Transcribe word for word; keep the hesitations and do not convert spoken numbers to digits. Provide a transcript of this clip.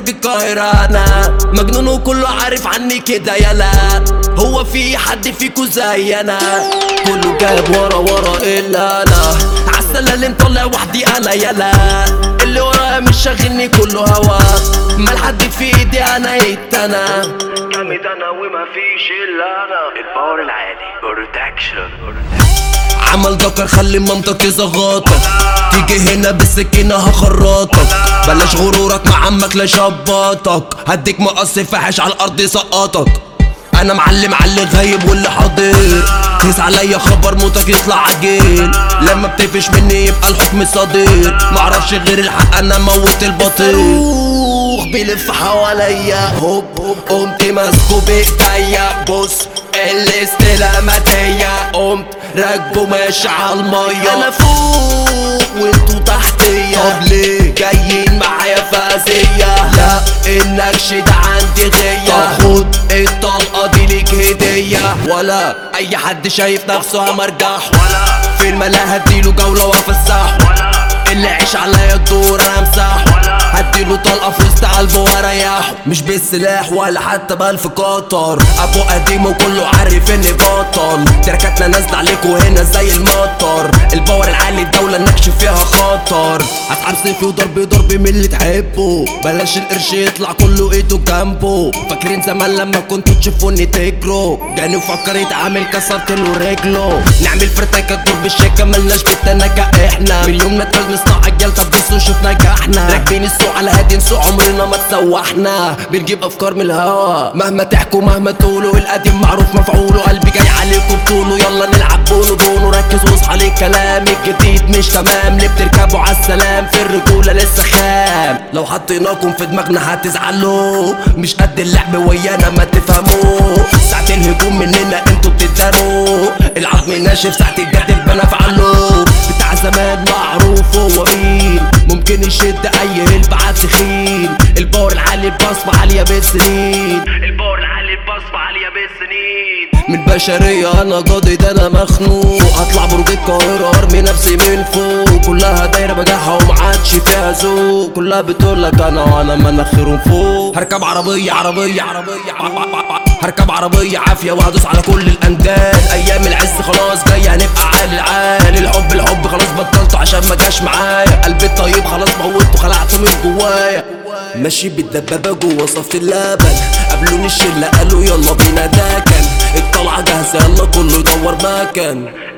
برج القاهرة انا مجنون وكله عارف عني كده يلا. هو في حد فيكو زي انا؟ كله جايب ورا ورا الا انا. عالسلة اللي مطلع وحدي انا يلا. اللي ورايا مش شاغلني كله هوا. ما لحد في ايدي انا اتنا جامد انا وما فيش الا انا. الباور العالي بروتكشن. عمل ذكر خلي مامتك يزغطك. تيجي هنا بالسكينة هخرطك. بلاش غرورك مع عمك لا شبطك. هديك مقص فاحش على الارض يسقطك. انا معلم على اللي غايب واللي حاضر. قيس عليا خبر موتك يطلع عجيل. لما بتقفش مني يبقى الحكم صدير. معرفش غير الحق انا موت البطيء. بيلف حواليا هوب هوب قمت ماسكه بايديا. بص الاستلاماتية قمت راكبه ماشي عالمية. انا فوق وانتو تحتيا. طب ليه جايين معايا فازية؟ لا النكش ده عندي غية. طب خد الطلقة دي ليك هدية. ولا اي حد شايف نفسه همرجح. ولا في الملا هديله جولة وافسح. اللي عيش عليا الدور انا امسح. هديله طلقة في وسط قلبه واريحه. مش بالسلاح ولا حتى بألف قطر. ابو قديم وكله عارف اني بطل. تركاتنا نازلة عليكوا هنا زي المطر. الباور العالي الدولة النكش فيها خطر. هسحب سيفي وضرب ضرب من اللي تحبه. بلاش القرش يطلع كله ايده جنبه. فاكرين زمان لما كنتوا تشوفوني تجروا. جاني وفكر يتعامل كسرت له رجله. نعمل فرتكة دور بالشيكة ملناش بالتنكة. احنا من يومنا اتولد نصنع عجال. طب بصوا شوف نجحنا. راكبين السوق على هادي نسوق عمرنا ما تسوحنا. بنجيب افكار من الهوا. مهما تحكوا مهما تقولوا القديم معروف مفعوله. قلبي جاي عليكم بطوله. يلا نلعب بونو بونو. ركز واصحى للكلام الجديد مش تمام. اللي بتركبوا عالسلام في الرجولة لسه خام. لو حطيناكم في دماغنا هتزعلوا. مش قد اللعب ويانا ما تفهموا. ساعة الهجوم مننا انتوا بتداروا. العظم ناشف ساعة الجد البنا فعلوا. بتاع زمان معروف هو مين. ممكن يشد اي هلب عالتخين. الباور العالي بصمة عالية بالسنين. الباور العالي بصمة عالية بالسنين. من بشرية انا جادد انا مخنوق. اطلع برج القاهرة ارمي نفسي من فوق. كلها دايرة بجاحة ومعادش فيها ذوق. كلها بتقولك انا وانا مناخيرهم فوق. هركب عربية عربية عربية هركب عربية عافية وهدوس على كل الاندال. ايام العز خلاص جاية هنبقى عالي العال. الحب الحب خلاص بطلته عشان ما جاش معايا. قلبي الطيب خلاص موته خلعته من جوايا. ماشي بالدبابة جوا صفت اللبن. قابلوني الشلة قالوا يلا بينا ده كان. الطلعة جاهزة يلا كله يدور مكان.